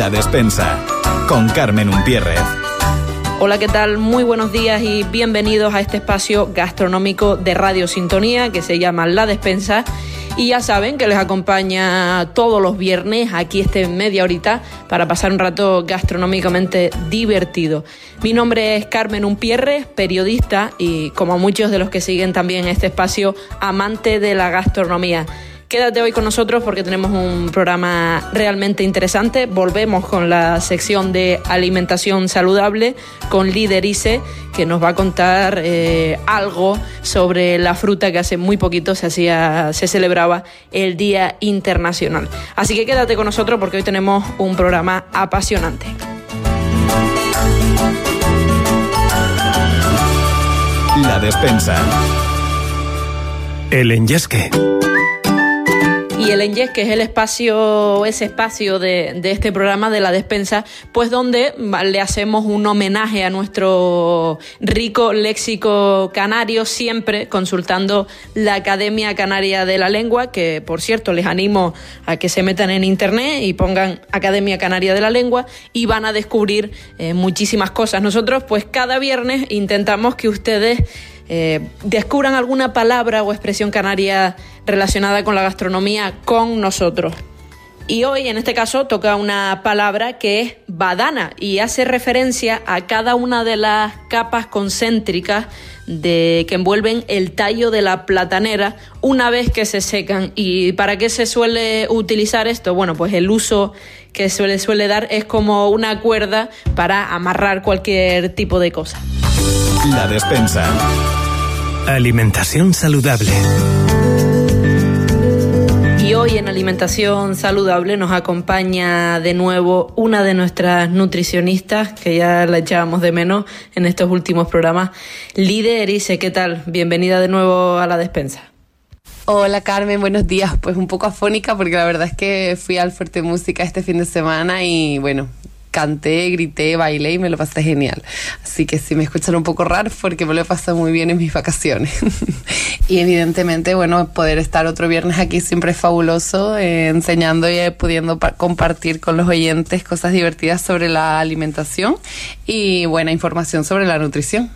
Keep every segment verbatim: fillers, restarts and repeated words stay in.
La Despensa, con Carmen Umpierrez. Hola, ¿qué tal? Muy buenos días y bienvenidos a este espacio gastronómico de Radio Sintonía que se llama La Despensa. Y ya saben que les acompaña todos los viernes aquí este media horita para pasar un rato gastronómicamente divertido. Mi nombre es Carmen Umpierrez, periodista y, como muchos de los que siguen también este espacio, amante de la gastronomía. Quédate hoy con nosotros porque tenemos un programa realmente interesante. Volvemos con la sección de alimentación saludable con Líder Ise, que nos va a contar eh, algo sobre la fruta, que hace muy poquito se hacía, se celebraba el Día Internacional. Así que quédate con nosotros porque hoy tenemos un programa apasionante. La Despensa. El Enyesque. Y el Enyesque es el espacio, ese espacio de, de este programa de La Despensa, pues donde le hacemos un homenaje a nuestro rico léxico canario, siempre consultando la Academia Canaria de la Lengua, que por cierto les animo a que se metan en internet y pongan Academia Canaria de la Lengua y van a descubrir eh, muchísimas cosas. Nosotros pues cada viernes intentamos que ustedes Eh, descubran alguna palabra o expresión canaria relacionada con la gastronomía con nosotros. Y hoy, en este caso, toca una palabra que es badana y hace referencia a cada una de las capas concéntricas de, que envuelven el tallo de la platanera una vez que se secan. ¿Y para qué se suele utilizar esto? Bueno, pues el uso que suele, suele dar es como una cuerda para amarrar cualquier tipo de cosa. La Despensa. Alimentación saludable. Y hoy en Alimentación Saludable nos acompaña de nuevo una de nuestras nutricionistas, que ya la echábamos de menos en estos últimos programas, Líder Ise. ¿Qué tal? Bienvenida de nuevo a La Despensa. Hola Carmen, buenos días. Pues un poco afónica porque la verdad es que fui al Fuerte Música este fin de semana y bueno, canté, grité, bailé y me lo pasé genial. Así que si me escuchan un poco raro porque me lo he pasado muy bien en mis vacaciones. Y evidentemente, bueno, poder estar otro viernes aquí siempre es fabuloso, eh, enseñando y eh, pudiendo pa- compartir con los oyentes cosas divertidas sobre la alimentación y buena información sobre la nutrición.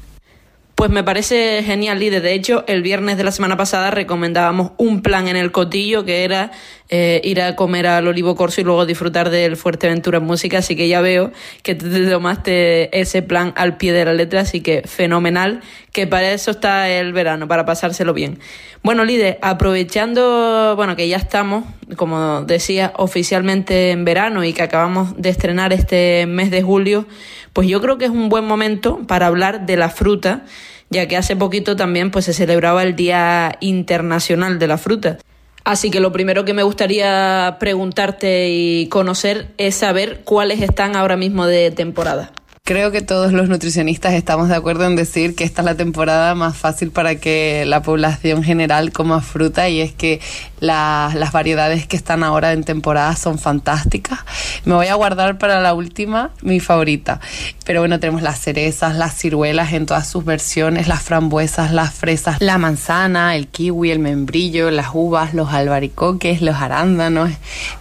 Pues me parece genial, Líder. De hecho, el viernes de la semana pasada recomendábamos un plan en el Cotillo, que era eh, ir a comer al Olivo Corso y luego disfrutar del Fuerteventura en música. Así que ya veo que te tomaste ese plan al pie de la letra, así que fenomenal, que para eso está el verano, para pasárselo bien. Bueno, Líder, aprovechando, bueno, que ya estamos, como decía, oficialmente en verano y que acabamos de estrenar este mes de julio, pues yo creo que es un buen momento para hablar de la fruta, ya que hace poquito también pues se celebraba el Día Internacional de la Fruta. Así que lo primero que me gustaría preguntarte y conocer es saber cuáles están ahora mismo de temporada. Creo que todos los nutricionistas estamos de acuerdo en decir que esta es la temporada más fácil para que la población general coma fruta, y es que la, las variedades que están ahora en temporada son fantásticas. Me voy a guardar para la última mi favorita, pero bueno, tenemos las cerezas, las ciruelas en todas sus versiones, las frambuesas, las fresas, la manzana, el kiwi, el membrillo, las uvas, los albaricoques, los arándanos,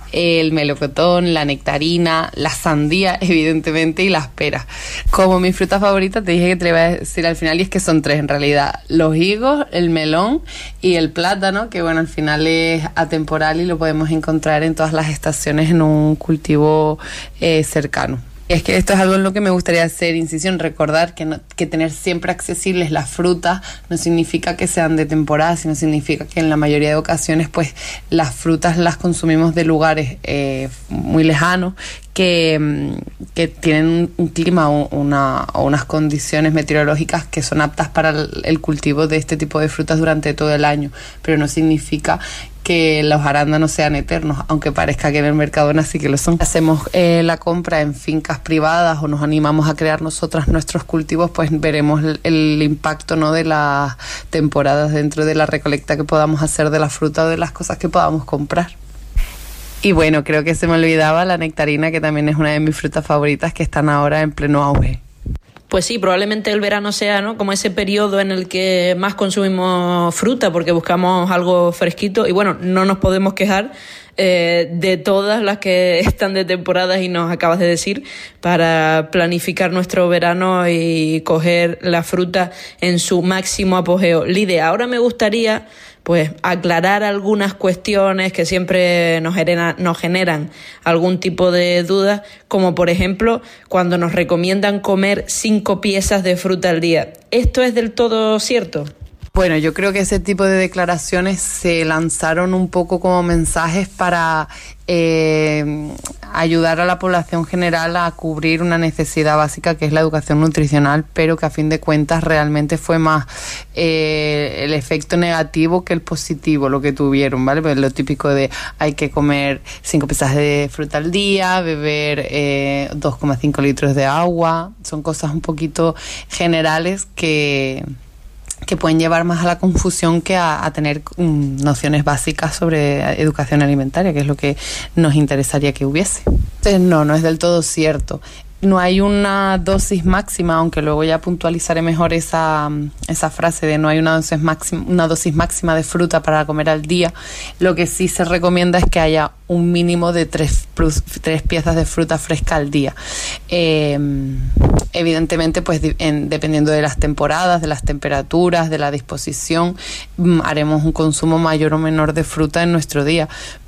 el melocotón, la nectarina, la sandía, evidentemente, y las peras. Como mi fruta favorita, te dije que te le iba a decir al final, y es que son tres en realidad: los higos, el melón y el plátano, que bueno, al final es atemporal y lo podemos encontrar en todas las estaciones en un cultivo eh, cercano. Es que esto es algo en lo que me gustaría hacer incisión, recordar que, no, que tener siempre accesibles las frutas no significa que sean de temporada, sino significa que en la mayoría de ocasiones pues las frutas las consumimos de lugares eh, muy lejanos, que, que tienen un clima o, una, o unas condiciones meteorológicas que son aptas para el, el cultivo de este tipo de frutas durante todo el año, pero no significa que los arándanos sean eternos, aunque parezca que en el Mercadona sí que lo son. Hacemos eh, la compra en fincas privadas o nos animamos a crear nosotras nuestros cultivos, pues veremos el, el impacto, ¿no?, de las temporadas dentro de la recolecta que podamos hacer de la fruta o de las cosas que podamos comprar. Y bueno, creo que se me olvidaba la nectarina, que también es una de mis frutas favoritas, que están ahora en pleno auge. Pues sí, probablemente el verano sea, ¿no?, como ese periodo en el que más consumimos fruta porque buscamos algo fresquito y bueno, no nos podemos quejar eh, de todas las que están de temporada y nos acabas de decir, para planificar nuestro verano y coger la fruta en su máximo apogeo. Lide, ahora me gustaría pues aclarar algunas cuestiones que siempre nos generan, nos generan algún tipo de dudas, como por ejemplo cuando nos recomiendan comer cinco piezas de fruta al día. ¿Esto es del todo cierto? Bueno, yo creo que ese tipo de declaraciones se lanzaron un poco como mensajes para eh, ayudar a la población general a cubrir una necesidad básica que es la educación nutricional, pero que a fin de cuentas realmente fue más eh, el efecto negativo que el positivo lo que tuvieron, ¿vale? Pues lo típico de hay que comer cinco piezas de fruta al día, beber eh, dos coma cinco litros de agua, son cosas un poquito generales que... que pueden llevar más a la confusión que a, a tener um, nociones básicas sobre educación alimentaria, que es lo que nos interesaría que hubiese. Entonces, no, no es del todo cierto. No hay una dosis máxima, aunque luego ya puntualizaré mejor esa, esa frase de no hay una dosis máxima, una dosis máxima de fruta para comer al día. Lo que sí se recomienda es que haya un mínimo de tres, tres piezas de fruta fresca al día. Eh, evidentemente, pues en, dependiendo de las temporadas, de las temperaturas, de la disposición, haremos un consumo mayor o menor de fruta en nuestro día.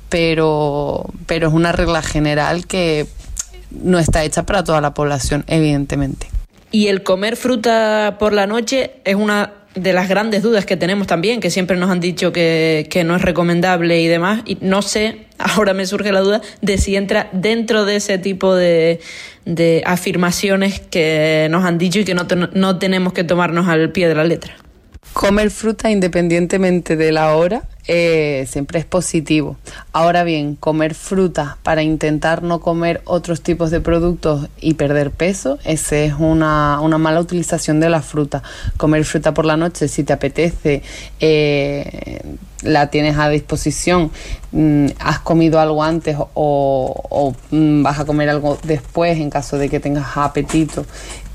Pero, pero es una regla general que no está hecha para toda la población, evidentemente. Y el comer fruta por la noche es una de las grandes dudas que tenemos también, que siempre nos han dicho que, que no es recomendable y demás, y no sé, ahora me surge la duda de si entra dentro de ese tipo de, de afirmaciones que nos han dicho y que no, te, no tenemos que tomarnos al pie de la letra. Comer fruta independientemente de la hora eh, siempre es positivo. Ahora bien, comer fruta para intentar no comer otros tipos de productos y perder peso, ese es una, una mala utilización de la fruta. Comer fruta por la noche, si te apetece, eh, la tienes a disposición, mm, has comido algo antes o, o mm, vas a comer algo después en caso de que tengas apetito.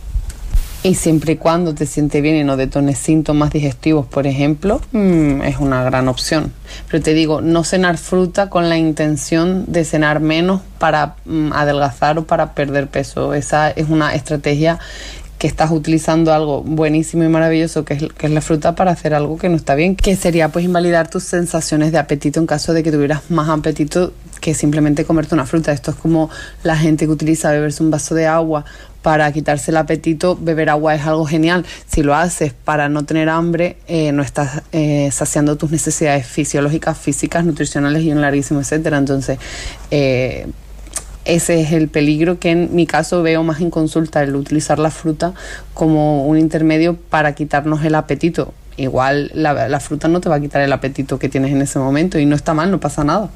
Y siempre y cuando te sientes bien y no detones síntomas digestivos, por ejemplo, mmm, es una gran opción. Pero te digo, no cenar fruta con la intención de cenar menos para mmm, adelgazar o para perder peso. Esa es una estrategia que estás utilizando algo buenísimo y maravilloso que es, que es la fruta para hacer algo que no está bien, que sería pues invalidar tus sensaciones de apetito en caso de que tuvieras más apetito que simplemente comerte una fruta. Esto es como la gente que utiliza beberse un vaso de agua para quitarse el apetito. Beber agua es algo genial. Si lo haces para no tener hambre, eh, no estás eh, saciando tus necesidades fisiológicas, físicas, nutricionales y un larguísimo etcétera. Entonces, eh, ese es el peligro que en mi caso veo más en consulta, el utilizar la fruta como un intermedio para quitarnos el apetito. Igual la, la fruta no te va a quitar el apetito que tienes en ese momento y no está mal, no pasa nada.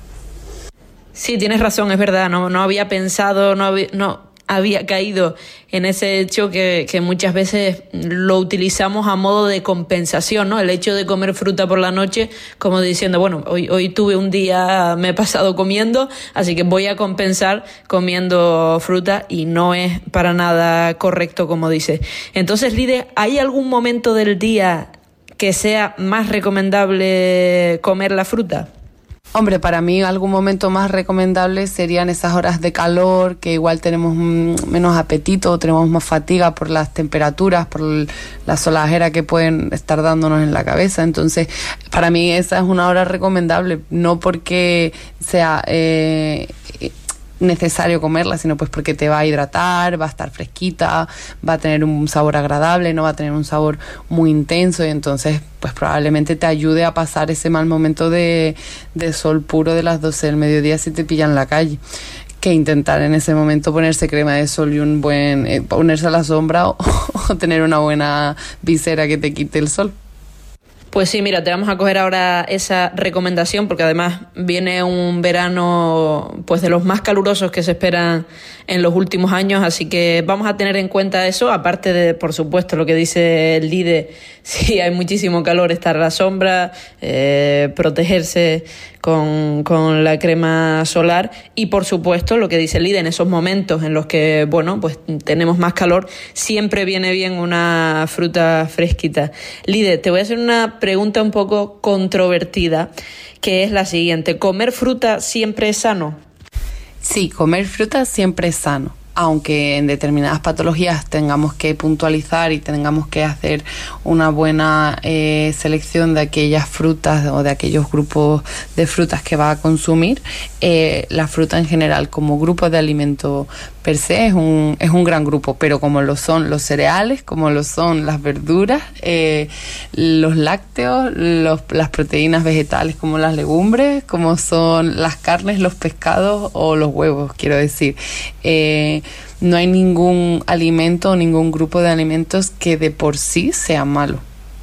Sí, tienes razón, es verdad, no, no había pensado, no había, no había caído en ese hecho que, que muchas veces lo utilizamos a modo de compensación, ¿no? El hecho de comer fruta por la noche, como diciendo, bueno, hoy, hoy tuve un día, me he pasado comiendo, así que voy a compensar comiendo fruta, y no es para nada correcto, como dice. Entonces, Lide, ¿hay algún momento del día que sea más recomendable comer la fruta? Hombre, para mí algún momento más recomendable serían esas horas de calor, que igual tenemos menos apetito, tenemos más fatiga por las temperaturas, por la solajera que pueden estar dándonos en la cabeza. Entonces, para mí esa es una hora recomendable, no porque sea eh, necesario comerla, sino pues porque te va a hidratar, va a estar fresquita, va a tener un sabor agradable, no va a tener un sabor muy intenso, y entonces pues probablemente te ayude a pasar ese mal momento de, de sol puro de las doce del mediodía si te pillan en la calle, que intentar en ese momento ponerse crema de sol y un buen eh, ponerse a la sombra o, o tener una buena visera que te quite el sol. Pues sí, mira, te vamos a coger ahora esa recomendación, porque además viene un verano pues de los más calurosos que se esperan en los últimos años, así que vamos a tener en cuenta eso, aparte de, por supuesto, lo que dice el Lide, si hay muchísimo calor, estar a la sombra, eh, protegerse con, con la crema solar, y por supuesto lo que dice el Lide, en esos momentos en los que, bueno, pues tenemos más calor, siempre viene bien una fruta fresquita. Lide, te voy a hacer una pregunta un poco controvertida, que es la siguiente: ¿comer fruta siempre es sano? Sí, comer fruta siempre es sano, aunque en determinadas patologías tengamos que puntualizar y tengamos que hacer una buena eh, selección de aquellas frutas o de aquellos grupos de frutas que va a consumir. Eh, la fruta en general como grupo de alimento per se es un, es un gran grupo, pero como lo son los cereales, como lo son las verduras, eh, los lácteos, los, las proteínas vegetales como las legumbres, como son las carnes, los pescados o los huevos, quiero decir. Eh, no hay ningún alimento o ningún grupo de alimentos que de por sí sea malo.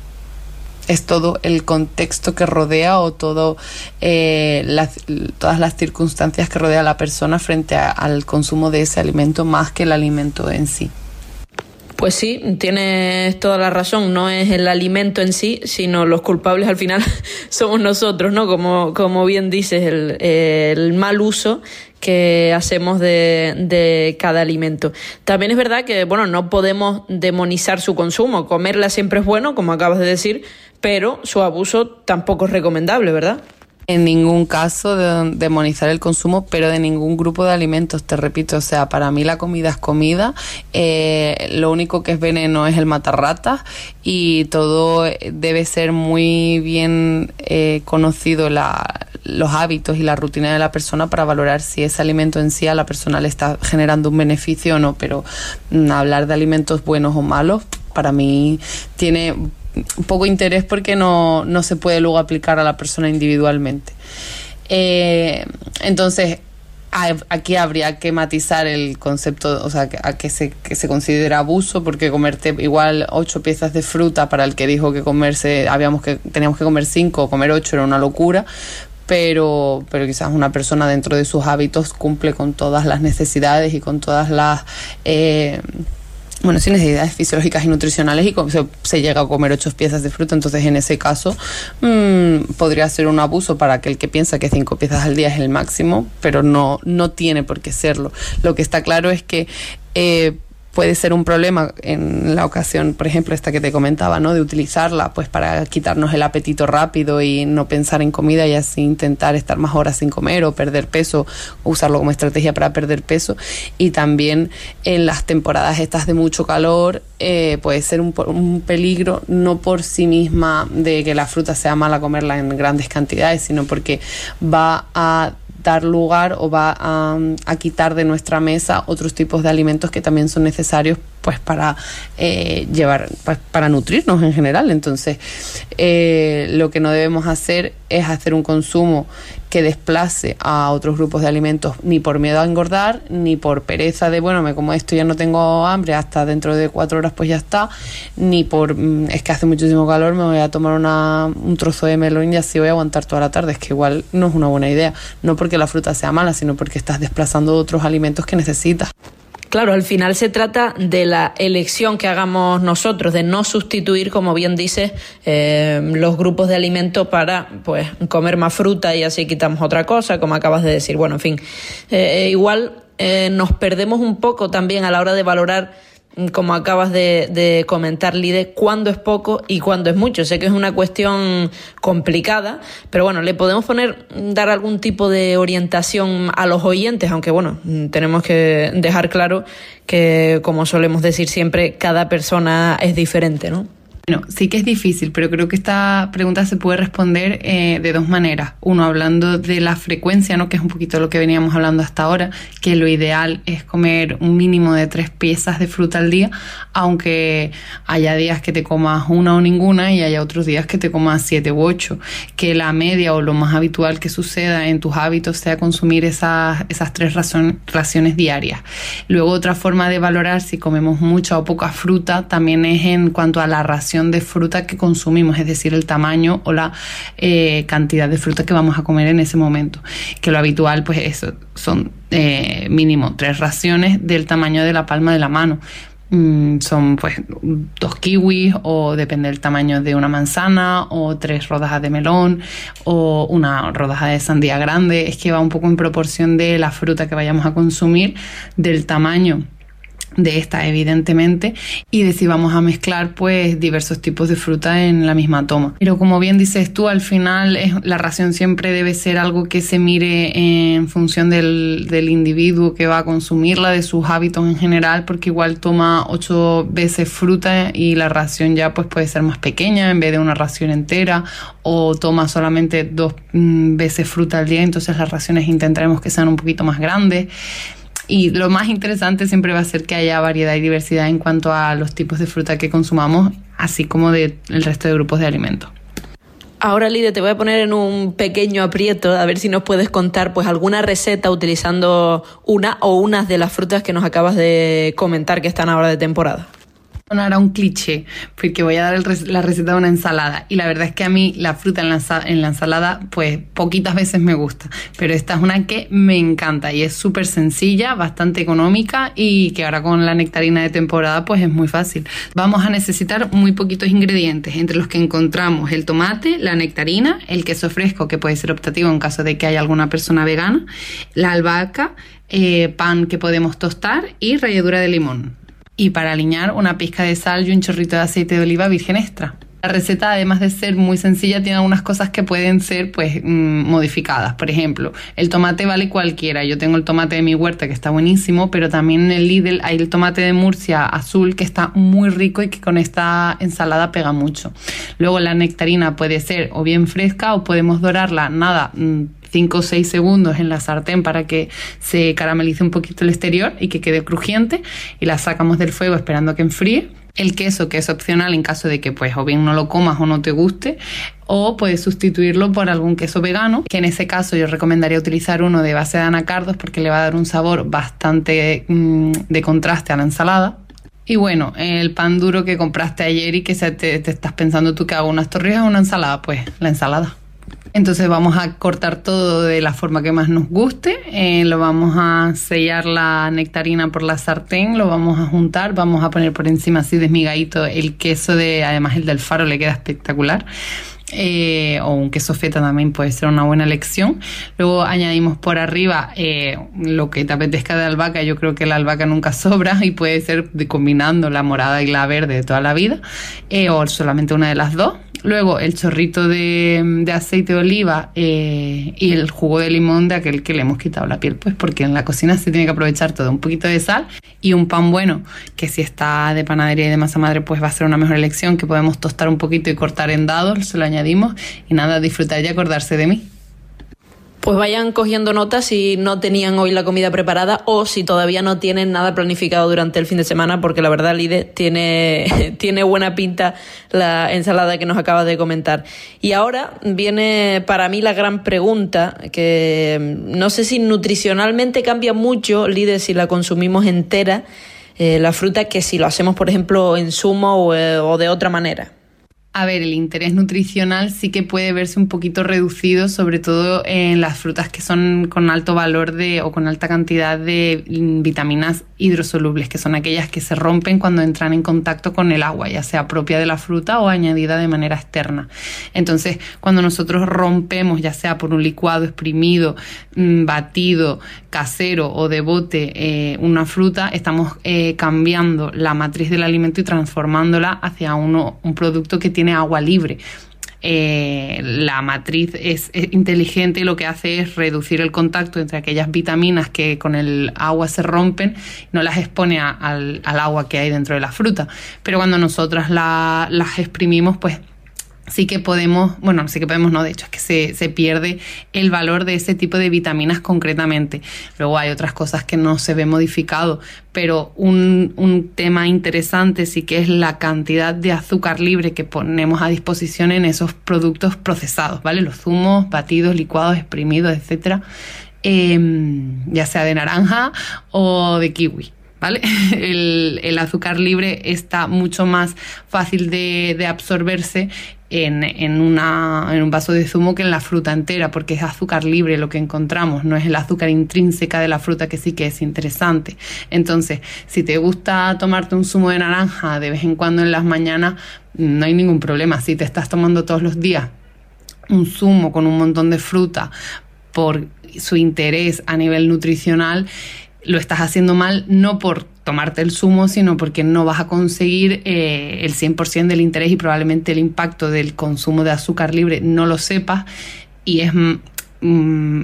Es todo el contexto que rodea o todo eh, las, todas las circunstancias que rodea a la persona frente a, al consumo de ese alimento más que el alimento en sí. Pues sí, tienes toda la razón, no es el alimento en sí, sino los culpables al final somos nosotros, ¿no? Como, como bien dices, el, el mal uso que hacemos de, de cada alimento. También es verdad que, bueno, no podemos demonizar su consumo. Comerla siempre es bueno, como acabas de decir, pero su abuso tampoco es recomendable, ¿verdad? En ningún caso de demonizar el consumo, pero de ningún grupo de alimentos, te repito. O sea, para mí la comida es comida, eh, lo único que es veneno es el matarratas y todo debe ser muy bien eh, conocido la, los hábitos y la rutina de la persona para valorar si ese alimento en sí a la persona le está generando un beneficio o no. Pero mm, hablar de alimentos buenos o malos, para mí tiene poco interés porque no, no se puede luego aplicar a la persona individualmente. Eh, entonces, a, aquí habría que matizar el concepto, o sea, a que se, que se considera abuso, porque comerte igual ocho piezas de fruta para el que dijo que comerse, habíamos que teníamos que comer cinco o comer ocho era una locura. Pero, pero quizás una persona dentro de sus hábitos cumple con todas las necesidades y con todas las eh, bueno, sin necesidades fisiológicas y nutricionales y se, se llega a comer ocho piezas de fruta. Entonces en ese caso mmm, podría ser un abuso para aquel que piensa que cinco piezas al día es el máximo, pero no, no tiene por qué serlo. Lo que está claro es que eh, puede ser un problema en la ocasión, por ejemplo, esta que te comentaba, ¿no? De utilizarla pues para quitarnos el apetito rápido y no pensar en comida y así intentar estar más horas sin comer o perder peso, o usarlo como estrategia para perder peso. Y también en las temporadas estas de mucho calor eh, puede ser un, un peligro, no por sí misma de que la fruta sea mala comerla en grandes cantidades, sino porque va a dar lugar o va a, a quitar de nuestra mesa otros tipos de alimentos que también son necesarios pues para eh, llevar pues, para nutrirnos en general. Entonces eh, lo que no debemos hacer es hacer un consumo que desplace a otros grupos de alimentos, ni por miedo a engordar, ni por pereza de bueno, me como esto, ya no tengo hambre, hasta dentro de cuatro horas pues ya está, ni por es que hace muchísimo calor, me voy a tomar una, un trozo de melón y así voy a aguantar toda la tarde. Es que igual no es una buena idea, no porque la fruta sea mala, sino porque estás desplazando otros alimentos que necesitas. Claro, al final se trata de la elección que hagamos nosotros, de no sustituir, como bien dices, eh, los grupos de alimentos para pues comer más fruta y así quitamos otra cosa, como acabas de decir. Bueno, en fin, eh, igual eh, nos perdemos un poco también a la hora de valorar, como acabas de, de comentar, Lide, cuándo es poco y cuándo es mucho. Sé que es una cuestión complicada, pero bueno, le podemos poner, dar algún tipo de orientación a los oyentes, aunque bueno, tenemos que dejar claro que, como solemos decir siempre, cada persona es diferente, ¿no? Bueno, sí que es difícil, pero creo que esta pregunta se puede responder eh, de dos maneras. Uno, hablando de la frecuencia, ¿no? Que es un poquito lo que veníamos hablando hasta ahora, que lo ideal es comer un mínimo de tres piezas de fruta al día, aunque haya días que te comas una o ninguna y haya otros días que te comas siete u ocho. Que la media o lo más habitual que suceda en tus hábitos sea consumir esas, esas tres ración, raciones diarias. Luego, otra forma de valorar si comemos mucha o poca fruta también es en cuanto a la ración de fruta que consumimos, es decir, el tamaño o la eh, cantidad de fruta que vamos a comer en ese momento, que lo habitual pues eso son eh, mínimo tres raciones del tamaño de la palma de la mano. Mm, son pues dos kiwis o depende del tamaño de una manzana o tres rodajas de melón o una rodaja de sandía grande. Es que va un poco en proporción de la fruta que vayamos a consumir, del tamaño de esta evidentemente, y de si vamos a mezclar pues diversos tipos de fruta en la misma toma. Pero como bien dices tú, al final es, la ración siempre debe ser algo que se mire en función del, del individuo que va a consumirla, de sus hábitos en general, porque igual toma ocho veces fruta y la ración ya pues puede ser más pequeña en vez de una ración entera, o toma solamente dos mm, veces fruta al día, entonces las raciones intentaremos que sean un poquito más grandes. Y lo más interesante siempre va a ser que haya variedad y diversidad en cuanto a los tipos de fruta que consumamos, así como del resto de grupos de alimentos. Ahora, Lide, te voy a poner en un pequeño aprieto, a ver si nos puedes contar pues alguna receta utilizando una o unas de las frutas que nos acabas de comentar que están ahora de temporada. Bueno, ahora un cliché, porque voy a dar el, la receta de una ensalada, y la verdad es que a mí la fruta en la, en la ensalada pues poquitas veces me gusta, pero esta es una que me encanta y es súper sencilla, bastante económica, y que ahora con la nectarina de temporada pues es muy fácil. Vamos a necesitar muy poquitos ingredientes, entre los que encontramos el tomate, la nectarina, el queso fresco, que puede ser optativo en caso de que haya alguna persona vegana, la albahaca, eh, pan que podemos tostar y ralladura de limón. Y para aliñar, una pizca de sal y un chorrito de aceite de oliva virgen extra. La receta, además de ser muy sencilla, tiene algunas cosas que pueden ser pues mmm, modificadas. Por ejemplo, el tomate vale cualquiera. Yo tengo el tomate de mi huerta que está buenísimo, pero también en el Lidl hay el tomate de Murcia azul que está muy rico y que con esta ensalada pega mucho. Luego la nectarina puede ser o bien fresca o podemos dorarla, nada, mmm, cinco o seis segundos en la sartén para que se caramelice un poquito el exterior y que quede crujiente, y la sacamos del fuego esperando que enfríe. El queso, que es opcional en caso de que pues o bien no lo comas o no te guste, o puedes sustituirlo por algún queso vegano, que en ese caso yo recomendaría utilizar uno de base de anacardos porque le va a dar un sabor bastante mmm, de contraste a la ensalada. Y bueno, el pan duro que compraste ayer y que se te, te estás pensando tú que hago unas torrijas o una ensalada, pues la ensalada. Entonces vamos a cortar todo de la forma que más nos guste, eh, lo vamos a sellar la nectarina por la sartén, lo vamos a juntar, vamos a poner por encima así desmigadito el queso, de, además el del Faro le queda espectacular. Eh, o un queso feta también puede ser una buena elección. Luego añadimos por arriba eh, lo que te apetezca de albahaca. Yo creo que la albahaca nunca sobra y puede ser de, combinando la morada y la verde de toda la vida, eh, o solamente una de las dos. Luego el chorrito de, de aceite de oliva eh, y el jugo de limón de aquel que le hemos quitado la piel, pues porque en la cocina se tiene que aprovechar todo. Un poquito de sal y un pan bueno, que si está de panadería y de masa madre pues va a ser una mejor elección, que podemos tostar un poquito y cortar en dados, se lo añadimos y nada, disfrutar y acordarse de mí. Pues vayan cogiendo notas si no tenían hoy la comida preparada o si todavía no tienen nada planificado durante el fin de semana, porque la verdad, Lide, tiene, tiene buena pinta la ensalada que nos acabas de comentar. Y ahora viene para mí la gran pregunta, que no sé si nutricionalmente cambia mucho, Lide, si la consumimos entera, eh, la fruta, que si lo hacemos, por ejemplo, en zumo o, eh, o de otra manera. A ver, el interés nutricional sí que puede verse un poquito reducido, sobre todo en las frutas que son con alto valor de o con alta cantidad de vitaminas hidrosolubles, que son aquellas que se rompen cuando entran en contacto con el agua, ya sea propia de la fruta o añadida de manera externa. Entonces, cuando nosotros rompemos, ya sea por un licuado, exprimido, batido, casero o de bote, eh, una fruta, estamos eh, cambiando la matriz del alimento y transformándola hacia uno, un producto que tiene tiene agua libre. Eh, la matriz es, es inteligente y lo que hace es reducir el contacto entre aquellas vitaminas que con el agua se rompen, no las expone a, al, al agua que hay dentro de la fruta. Pero cuando nosotras la, las exprimimos, pues sí que podemos, bueno, sí que podemos, no, de hecho es que se, se pierde el valor de ese tipo de vitaminas concretamente. Luego hay otras cosas que no se ve modificado, pero un, un tema interesante sí que es la cantidad de azúcar libre que ponemos a disposición en esos productos procesados, ¿vale? Los zumos, batidos, licuados, exprimidos, etcétera, eh, ya sea de naranja o de kiwi. ¿Vale? El, el azúcar libre está mucho más fácil de, de absorberse en, en, una, en un vaso de zumo que en la fruta entera, porque es azúcar libre lo que encontramos, no es el azúcar intrínseca de la fruta, que sí que es interesante. Entonces, si te gusta tomarte un zumo de naranja de vez en cuando en las mañanas, no hay ningún problema. Si te estás tomando todos los días un zumo con un montón de fruta por su interés a nivel nutricional, lo estás haciendo mal no por tomarte el zumo, sino porque no vas a conseguir eh, el cien por ciento del interés y probablemente el impacto del consumo de azúcar libre no lo sepas, y es mm,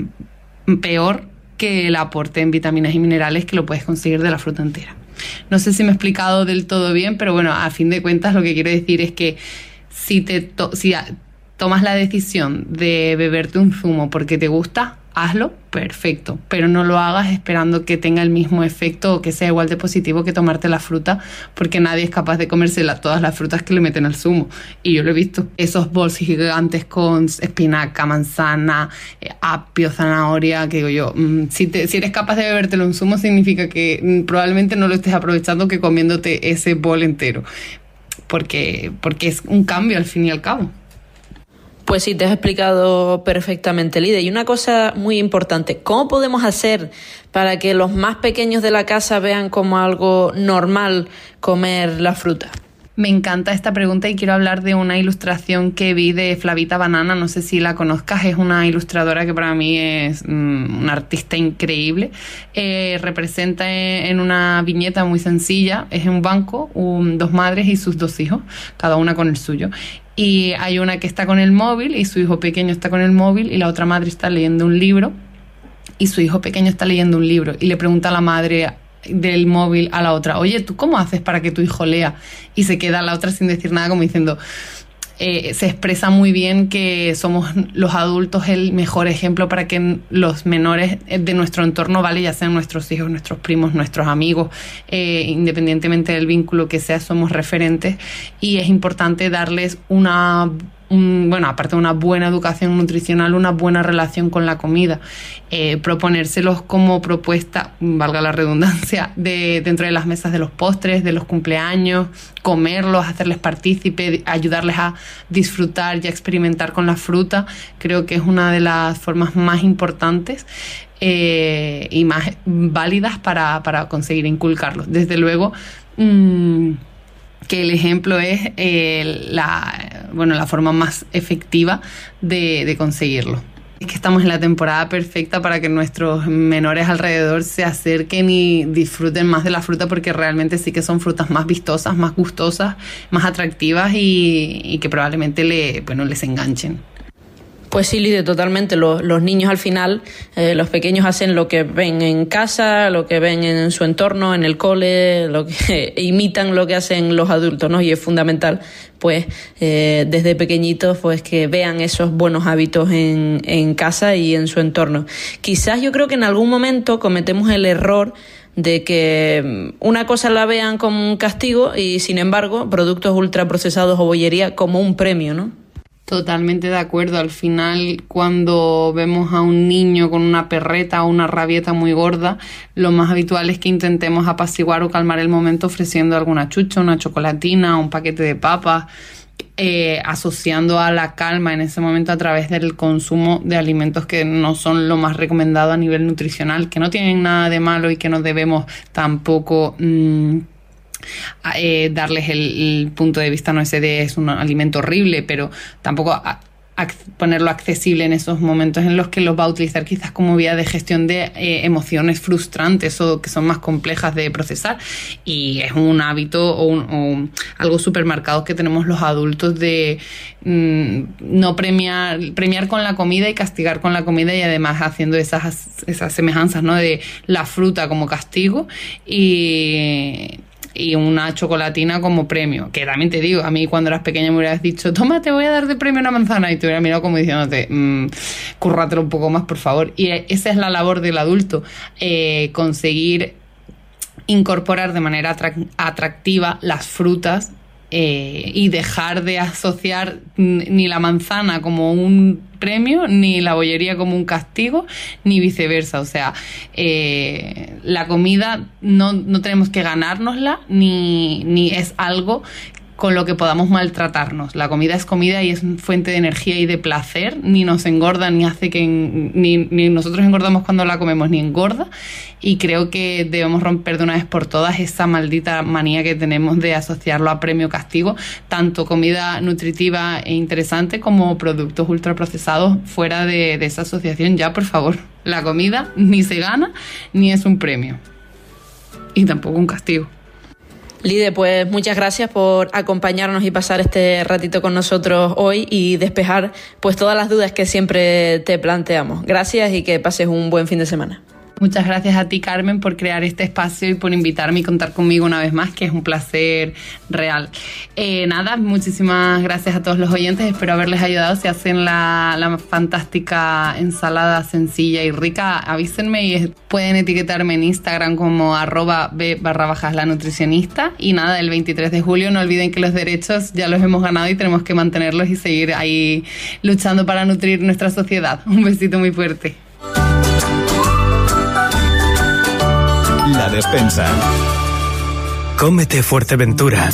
peor que el aporte en vitaminas y minerales que lo puedes conseguir de la fruta entera. No sé si me he explicado del todo bien, pero bueno, a fin de cuentas lo que quiero decir es que si, te to- si a- tomas la decisión de beberte un zumo porque te gusta, hazlo, perfecto, pero no lo hagas esperando que tenga el mismo efecto o que sea igual de positivo que tomarte la fruta, porque nadie es capaz de comerse la, todas las frutas que le meten al zumo. Y yo lo he visto, esos bols gigantes con espinaca, manzana, eh, apio, zanahoria, que digo yo, mmm, si, te, si eres capaz de bebértelo en zumo significa que mmm, probablemente no lo estés aprovechando que comiéndote ese bol entero, porque, porque es un cambio al fin y al cabo. Pues sí, te has explicado perfectamente, Lide. Y una cosa muy importante, ¿cómo podemos hacer para que los más pequeños de la casa vean como algo normal comer la fruta? Me encanta esta pregunta y quiero hablar de una ilustración que vi de Flavita Banana, no sé si la conozcas, es una ilustradora que para mí es mm, una artista increíble. Eh, representa en una viñeta muy sencilla, es un banco, un, dos madres y sus dos hijos, cada una con el suyo. Y hay una que está con el móvil y su hijo pequeño está con el móvil y la otra madre está leyendo un libro y su hijo pequeño está leyendo un libro y le pregunta a la madre del móvil a la otra, oye, ¿tú cómo haces para que tu hijo lea? Y se queda la otra sin decir nada como diciendo... Eh, se expresa muy bien que somos los adultos el mejor ejemplo para que los menores de nuestro entorno, ¿vale? Ya sean nuestros hijos, nuestros primos, nuestros amigos, eh, independientemente del vínculo que sea, somos referentes y es importante darles una... Un, bueno, aparte de una buena educación nutricional, una buena relación con la comida, eh, proponérselos como propuesta, valga la redundancia, de dentro de las mesas de los postres, de los cumpleaños, comerlos, hacerles partícipe, ayudarles a disfrutar y a experimentar con la fruta. Creo que es una de las formas más importantes eh, y más válidas para, para conseguir inculcarlos. Desde luego, mmm, que el ejemplo es eh, la, bueno, la forma más efectiva de, de conseguirlo. Es que estamos en la temporada perfecta para que nuestros menores alrededor se acerquen y disfruten más de la fruta, porque realmente sí que son frutas más vistosas, más gustosas, más atractivas y, y que probablemente le, bueno, les enganchen. Pues sí, Lide, totalmente. Los, los niños al final, eh, los pequeños hacen lo que ven en casa, lo que ven en su entorno, en el cole, lo que imitan lo que hacen los adultos, ¿no? Y es fundamental, pues, eh, desde pequeñitos, pues, que vean esos buenos hábitos en, en casa y en su entorno. Quizás yo creo que en algún momento cometemos el error de que una cosa la vean como un castigo y, sin embargo, productos ultraprocesados o bollería como un premio, ¿no? Totalmente de acuerdo. Al final, cuando vemos a un niño con una perreta o una rabieta muy gorda, lo más habitual es que intentemos apaciguar o calmar el momento ofreciendo alguna chucha, una chocolatina, un paquete de papas, eh, asociando a la calma en ese momento a través del consumo de alimentos que no son lo más recomendado a nivel nutricional, que no tienen nada de malo y que no debemos tampoco... Mmm, Eh, darles el, el punto de vista, no ese de es un alimento horrible, pero tampoco a, a ponerlo accesible en esos momentos en los que los va a utilizar quizás como vía de gestión de eh, emociones frustrantes o que son más complejas de procesar, y es un hábito o, un, o algo súper marcado que tenemos los adultos de mm, no premiar premiar con la comida y castigar con la comida, y además haciendo esas, esas semejanzas, ¿no? De la fruta como castigo y y una chocolatina como premio, que también te digo, a mí cuando eras pequeña me hubieras dicho, toma, te voy a dar de premio una manzana, y te hubiera mirado como diciéndote, mmm, cúrratelo un poco más, por favor. Y esa es la labor del adulto, eh, conseguir incorporar de manera atrac- atractiva las frutas eh, y dejar de asociar ni la manzana como un premio, ni la bollería como un castigo, ni viceversa. O sea, eh, la comida no, no tenemos que ganárnosla, ni, ni es algo con lo que podamos maltratarnos. La comida es comida y es fuente de energía y de placer, ni nos engorda, ni hace que ni, ni nosotros engordamos cuando la comemos, ni engorda, y creo que debemos romper de una vez por todas esa maldita manía que tenemos de asociarlo a premio castigo, tanto comida nutritiva e interesante como productos ultraprocesados fuera de, de esa asociación. Ya, por favor, la comida ni se gana ni es un premio y tampoco un castigo. Lide, pues muchas gracias por acompañarnos y pasar este ratito con nosotros hoy y despejar pues todas las dudas que siempre te planteamos. Gracias y que pases un buen fin de semana. Muchas gracias a ti, Carmen, por crear este espacio y por invitarme y contar conmigo una vez más, que es un placer real. Eh, nada, muchísimas gracias a todos los oyentes. Espero haberles ayudado. Si hacen la, la fantástica ensalada sencilla y rica, avísenme y pueden etiquetarme en Instagram como arroba b barra bajas la nutricionista. Y nada, el veintitrés de julio no olviden que los derechos ya los hemos ganado y tenemos que mantenerlos y seguir ahí luchando para nutrir nuestra sociedad. Un besito muy fuerte. La despensa. Cómete Fuerteventura.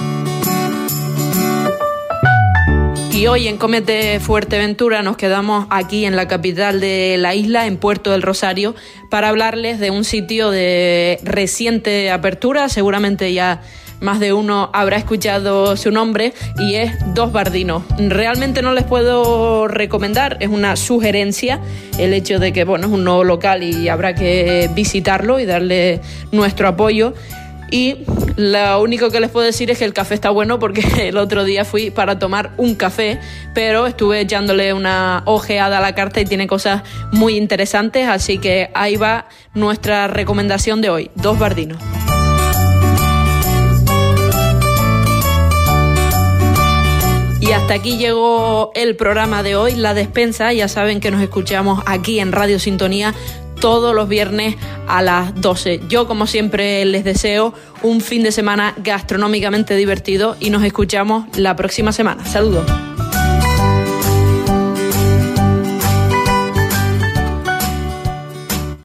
Y hoy en Cómete Fuerteventura nos quedamos aquí en la capital de la isla, en Puerto del Rosario, para hablarles de un sitio de reciente apertura. Seguramente ya más de uno habrá escuchado su nombre, y es Dos Bardinos. Realmente no les puedo recomendar, es una sugerencia el hecho de que, bueno, es un nuevo local y habrá que visitarlo y darle nuestro apoyo. Y lo único que les puedo decir es que el café está bueno, porque el otro día fui para tomar un café, pero estuve echándole una ojeada a la carta y tiene cosas muy interesantes, así que ahí va nuestra recomendación de hoy, Dos Bardinos. Y hasta aquí llegó el programa de hoy, La Despensa. Ya saben que nos escuchamos aquí en Radio Sintonía todos los viernes a las doce. Yo, como siempre, les deseo un fin de semana gastronómicamente divertido y nos escuchamos la próxima semana. Saludos.